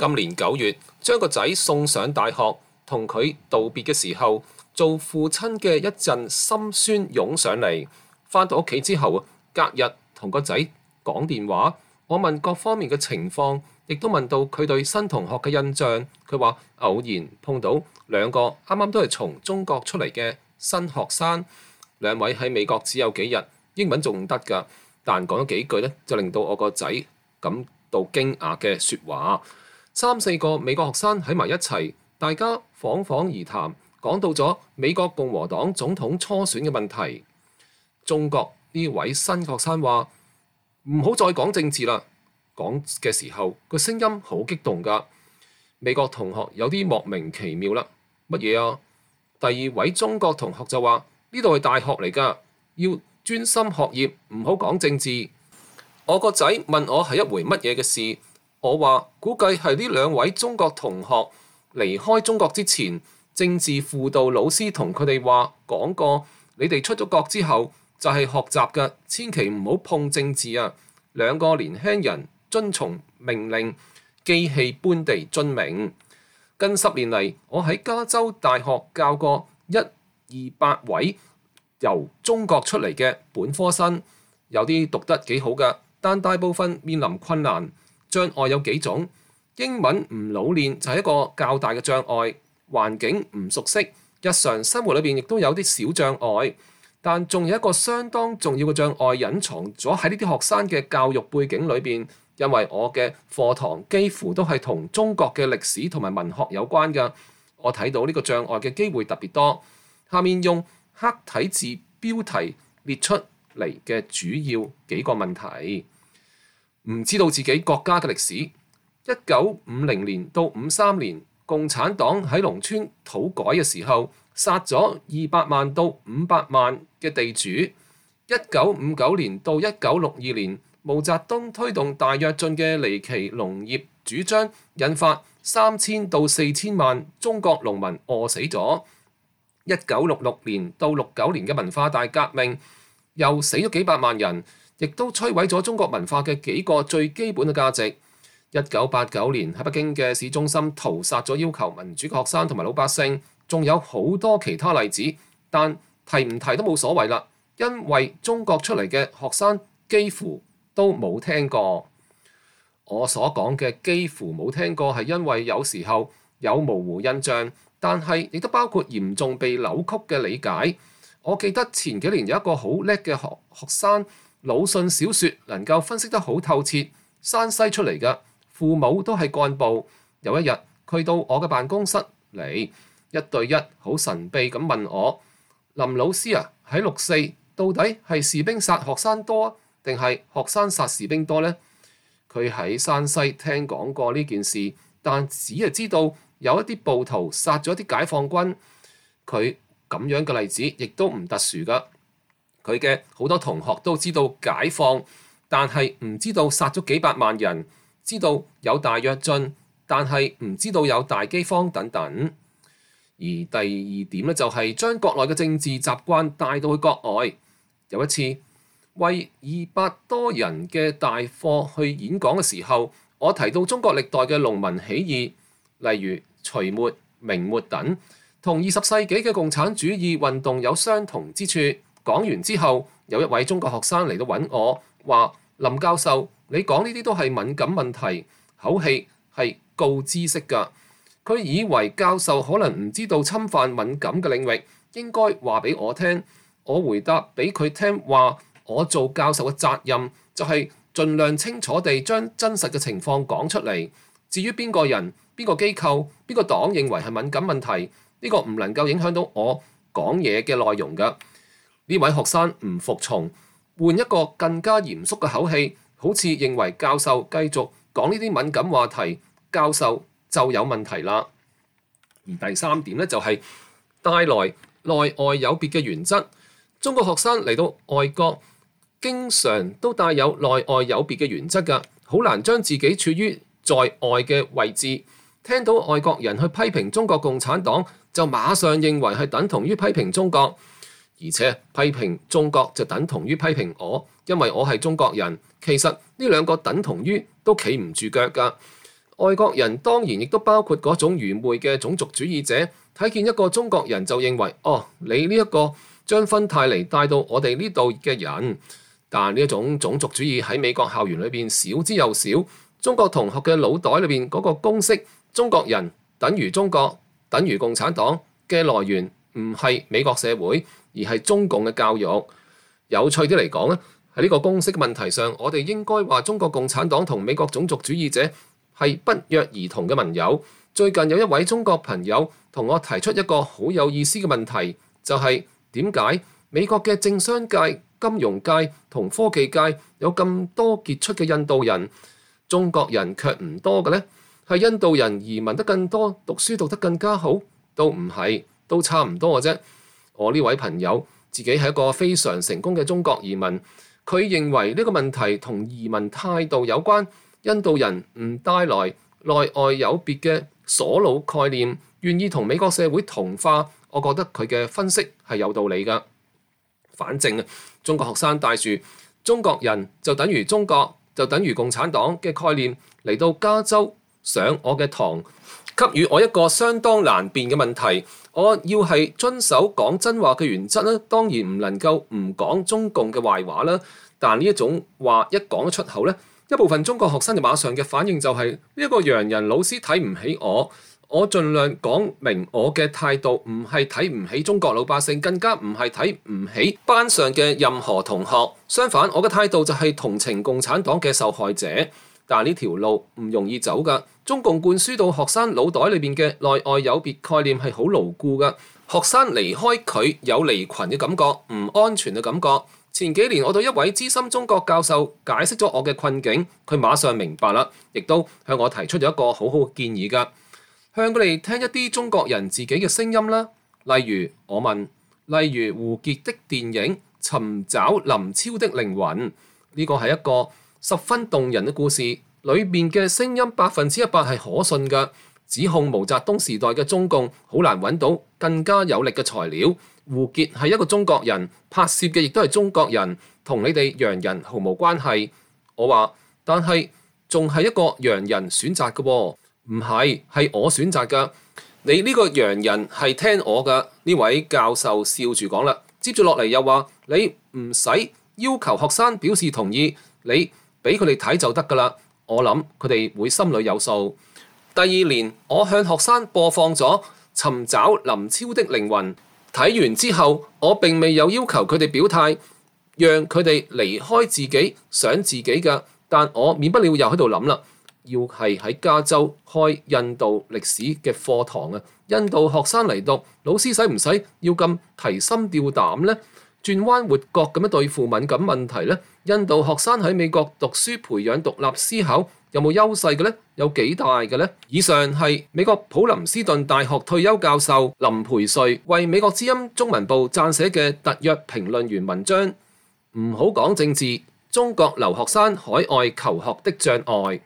今年9月將個仔送上大學，同佢道別嘅時候，做父親嘅一陣心酸湧上嚟。返到屋企之後，隔日同個仔講電話，我問各方面嘅情況，亦都問到佢對新同學嘅印象。佢話偶然碰到2個啱啱都係從中國出嚟嘅新學生，2位喺美國只有幾日，英文仲得㗎，但講咗幾句呢，就令到我個仔感到驚訝嘅説話。3、4個美國學生喺埋一齊，大家侃侃而談，講到咗美國共和黨總統初選嘅問題。中國呢位新學生話：唔好再講政治啦。講嘅時候個聲音好激動㗎。美國同學有啲莫名其妙啦。乜嘢啊？第2位中國同學就話：呢度係大學嚟㗎，要專心學業，唔好講政治。我個仔問我係一回乜嘢嘅事，我話估計係呢2位中國同學離開中國之前，政治輔導老師同佢哋講過，你哋出咗國之後就係學習嘅，千祈唔好碰政治啊。2個年輕人遵從命令，機器般地遵命。近10年嚟，我喺加州大學教過128位由中國出嚟嘅本科生，有啲讀得幾好㗎，但大部分面臨困難。障礙有幾種，英文唔老練就係一個較大嘅障礙，環境唔熟悉，日常生活裏邊亦都有啲小障礙。但仲有一個相當重要嘅障礙隱藏咗喺呢啲學生嘅教育背景裏邊，因為我嘅課堂幾乎都係同中國嘅歷史同埋文學有關㗎。我睇到呢個障礙嘅機會特別多。下面用黑體字標題列出嚟嘅主要幾個問題：唔知道自己國家嘅歷史。1950年到53年，共產黨喺農村土改嘅時候，殺咗200萬到500萬嘅地主。1959年到1962年，毛澤東推動大躍進嘅離奇農業主張，引發3000到4000萬中國農民餓死咗。1966年到69年嘅文化大革命，又死咗幾百萬人，亦都摧毀咗中國文化嘅幾個最基本嘅價值。1989年喺北京嘅市中心屠殺咗要求民主嘅學生同埋老百姓，仲有好多其他例子，但提唔提都冇所謂啦，因為中國出嚟嘅學生幾乎都冇聽過。我所講嘅幾乎冇聽過係因為有時候有模糊印象，但係亦都包括嚴重被扭曲嘅理解。我記得前幾年有一個好叻嘅學生，魯迅小説能夠分析得好透徹，山西出嚟嘅，父母都係幹部。有一日佢到我嘅辦公室嚟，1對1好神秘咁問我：林老師啊，喺6·4到底係士兵殺學生多定係學生殺士兵多呢？佢喺山西聽講過呢件事，但只係知道有一啲暴徒殺咗啲解放軍。佢咁樣嘅例子亦都唔特殊㗎。佢嘅好多同學都知道解放，但係唔知道殺咗幾百萬人，知道有大躍進，但係唔知道有大饑荒等等。而第2點咧，就係將國內嘅政治習慣帶到去國外。有一次為200多人嘅大課去演講嘅時候，我提到中國歷代嘅農民起義，例如隋末、明末等，同20世紀嘅共產主義運動有相同之處。講完之後，有一位中國學生嚟到揾我，話：林教授，你講呢啲都係敏感問題，口氣係告知式㗎。佢以為教授可能唔知道侵犯敏感嘅領域，應該話俾我聽。我回答俾佢聽話，我做教授嘅責任就係盡量清楚地將真實嘅情況講出嚟。至於邊個人、邊個機構、邊個黨認為係敏感問題，呢個唔能夠影響到我講嘢嘅內容㗎。呢位學生唔服從，換一個更加嚴肅嘅口氣，好似認為教授繼續講呢啲敏感話題，教授就有問題啦。而第3點咧，就係帶來內外有別嘅原則。中國學生嚟到外國，經常都帶有內外有別嘅原則㗎，好難將自己處於在外嘅位置。聽到外國人去批評中國共產黨，就馬上認為係等同於批評中國，而且批評中國就等同於批評我，因為我係中國人。其實呢2個等同於都企唔住腳㗎。 外國人當然亦都包括嗰種愚昧嘅種族主義者，睇見一個中國人就認為你呢一個將芬太尼帶到我哋呢度嘅人。但呢一種種族主義喺美國校園裏邊少之又少。中國同學嘅腦袋裏邊嗰個公式，中國人等於中國等於共產黨嘅來源唔係美國社會，而係中共嘅教育。有趣啲嚟講咧，喺呢個公式嘅問題上，我哋應該話中國共產黨同美國種族主義者係不約而同嘅盟友。最近有一位中國朋友同我提出一個好有意思嘅問題，就係點解美國嘅政商界、金融界同科技界有咁多傑出嘅印度人，中國人卻唔多嘅呢？係印度人移民得更多，讀書讀得更加好？都唔係，都差唔多嘅啫。我呢位朋友自己係一個非常成功嘅中國移民，佢認為呢個問題同移民態度有關。印度人唔帶來內外有別嘅鎖腦概念，願意同美國社會同化，我覺得佢嘅分析係有道理㗎。反正中國學生帶住中國人就等於中國就等於共產黨嘅概念嚟到加州上我嘅堂，給予我一個相當難辨嘅問題。我要係遵守講真話嘅原則咧，當然唔能夠唔講中共嘅壞話啦。但呢一種話一講出口咧，一部分中國學生就馬上嘅反應就係呢一個洋人老師睇唔起我。我盡量講明我嘅態度唔係睇唔起中國老百姓，更加唔係睇唔起班上嘅任何同學。相反，我嘅態度就係同情共產黨嘅受害者。但呢條路唔容易走㗎。中共灌輸到學生腦袋裏邊嘅內外有別概念係好牢固㗎。學生離開佢有離群嘅感覺，唔安全嘅感覺。前幾年我對一位資深中國教授解釋咗我嘅困境，佢馬上明白啦，亦都向我提出咗一個好好嘅建議㗎。向佢哋聽一啲中國人自己嘅聲音啦，例如我問，例如胡傑的電影《尋找林超的靈魂》，呢個係一個十分動人嘅故事，裏面嘅聲音100%係可信㗎，指控毛澤東時代嘅中共好難揾到更加有力嘅材料。胡傑係一個中國人，拍攝嘅亦都係中國人，同你哋洋人毫無關係。我話，但係仲係一個洋人選擇嘅喎。唔係，係我選擇㗎。你呢個洋人係聽我㗎。呢位教授笑住講啦。接住落嚟又話，你唔使要求學生表示同意，你俾佢哋睇就得㗎啦。我諗佢哋會心裏有數。第二年，我向學生播放咗《尋找林超的靈魂》，睇完之後，我並未有要求佢哋表態，讓佢哋離開自己想自己㗎。但我免不了又喺度諗啦。要係喺加州開印度歷史嘅課堂啊，印度學生嚟讀，老師使唔使要咁提心吊膽呢？轉彎抹角咁樣對付敏感問題呢？印度學生喺美國讀書培養獨立思考有冇優勢嘅呢？有幾大嘅呢？以上係美國普林斯頓大學退休教授林培瑞為美國之音中文部撰寫嘅特約評論員文章。唔好講政治，中國留學生海外求學的障礙。